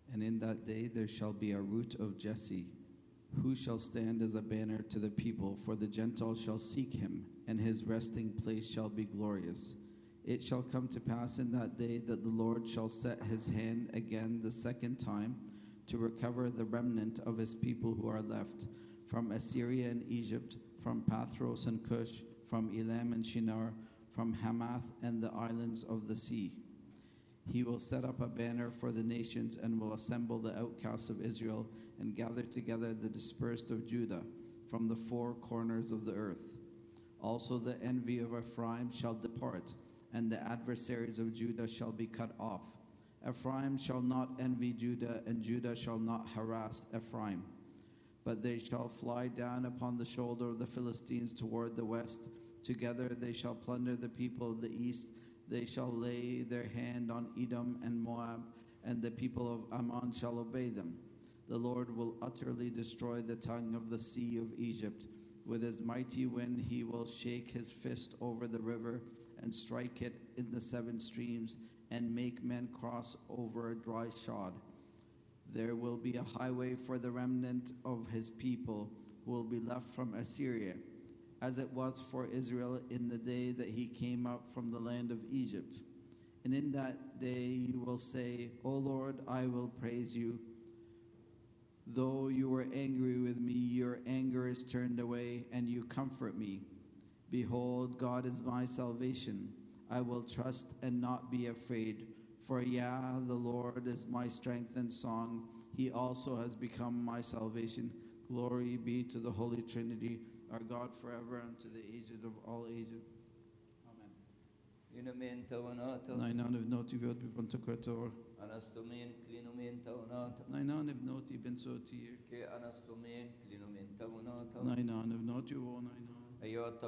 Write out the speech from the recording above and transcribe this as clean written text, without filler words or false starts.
And in that day there shall be a root of Jesse, who shall stand as a banner to the people, for the Gentiles shall seek him, and his resting place shall be glorious. It shall come to pass in that day that the Lord shall set his hand again the second time to recover the remnant of his people who are left, from Assyria and Egypt, from Pathros and Cush, from Elam and Shinar, from Hamath and the islands of the sea. He will set up a banner for the nations and will assemble the outcasts of Israel and gather together the dispersed of Judah from the four corners of the earth. Also the envy of Ephraim shall depart, and the adversaries of Judah shall be cut off. Ephraim shall not envy Judah, and Judah shall not harass Ephraim. But they shall fly down upon the shoulder of the Philistines toward the west. Together they shall plunder the people of the east. They shall lay their hand on Edom and Moab, and the people of Ammon shall obey them. The Lord will utterly destroy the tongue of the sea of Egypt. With his mighty wind he will shake his fist over the river and strike it in the seven streams and make men cross over a dry shod. There will be a highway for the remnant of his people who will be left from Assyria, as it was for Israel in the day that he came up from the land of Egypt. And in that day you will say, O Lord, I will praise you. Though you were angry with me, your anger is turned away, and you comfort me. Behold, God is my salvation. I will trust and not be afraid. For the Lord is my strength and song. He also has become my salvation. Glory be to the Holy Trinity, our God forever and to the ages of all ages. Amen. Nainan evnoti v'od b'pantokrator. Anastomen klinomen taunata. Nainan evnoti bensotir. Ke anastomen klinomen taunata. Nainan evnoti o nainan. Ayota